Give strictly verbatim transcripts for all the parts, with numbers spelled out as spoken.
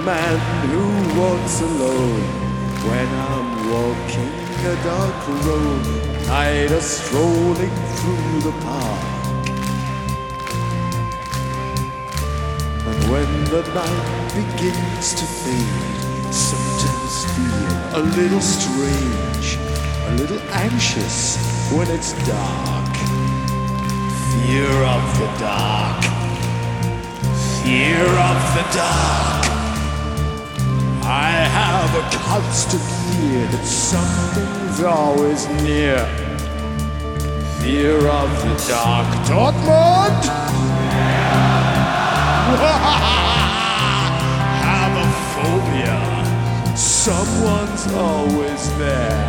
man who walks alone when I'm walking a dark road, night or strolling through the park. And when the night begins to fade, sometimes feel a little strange, a little anxious when it's dark. Fear of the dark. Fear of the dark. I have a constant fear that something's always near. Fear of the dark. Dortmund! Have a phobia. Someone's always there.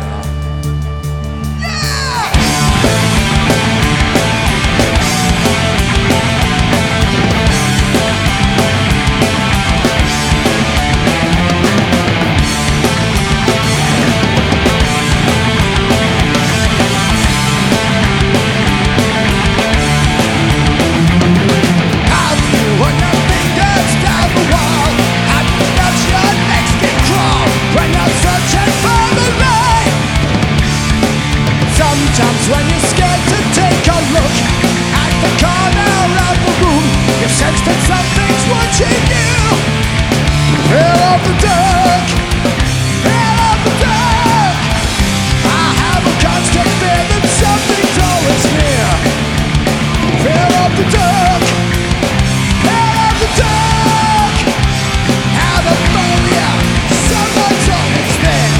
Sometimes when you're scared to take a look at the corner of the room, you sense that something's watching you. Fear of the dark. Fear of the dark. I have a constant fear that something's always near. Fear of the dark. Fear of the dark. Have a phobia. Someone's always there.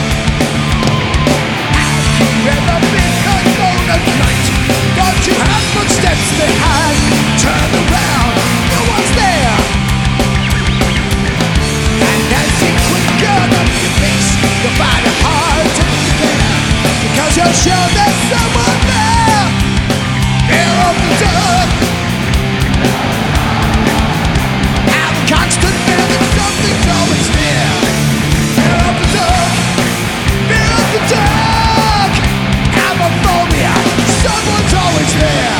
Never been alone at night. Don't you have footsteps behind? Turn around, no one's there. And as you quicken up your face, you find it hard to bear, because you're sure there's someone there. Fear of the dark. Have a constant fear that something's always near. Fear of the dark. Fear of the dark. Phobia, someone's always there.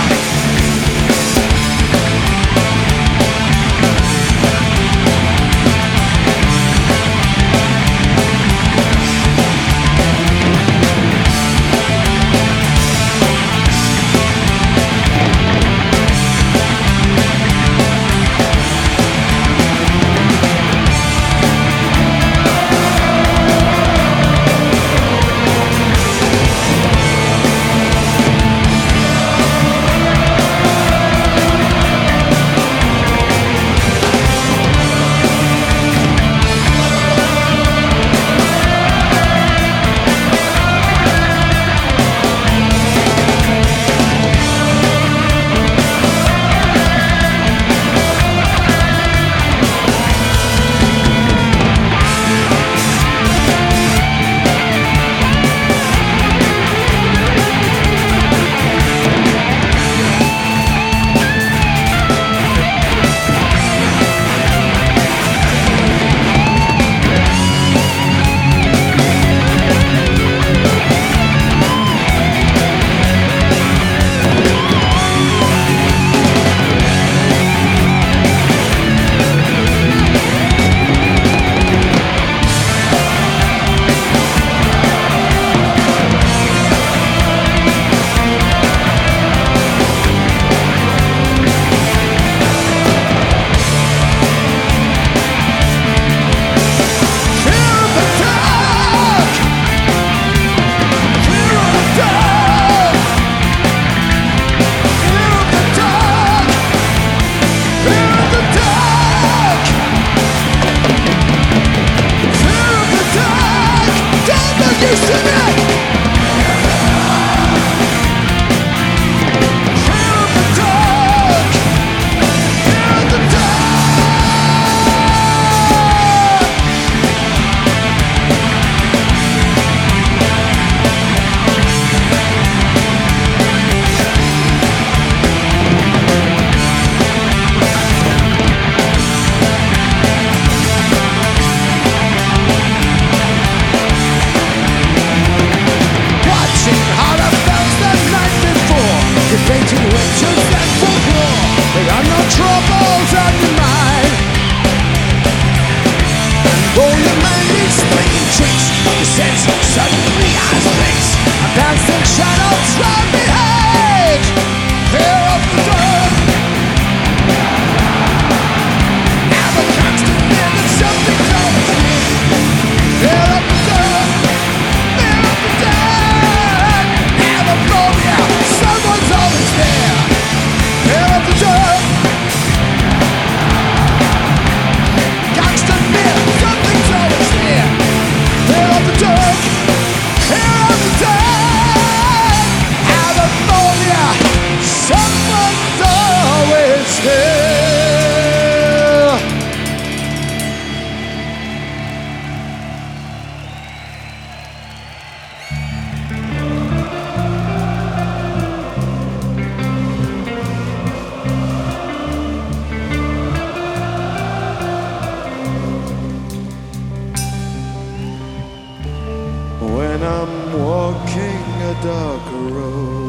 tricks. Your sense suddenly has breaks. And dancing shadows run behind. Fear of the dark. Now the constant fear that something's always near. Fear of the dark. Fear of the dark. Now the phobia, someone's always there. Fear of the dark. Constant fear, something's always near. Fear of the dark. Fear of the dark. California, someone's always there. When I'm walking a dark road,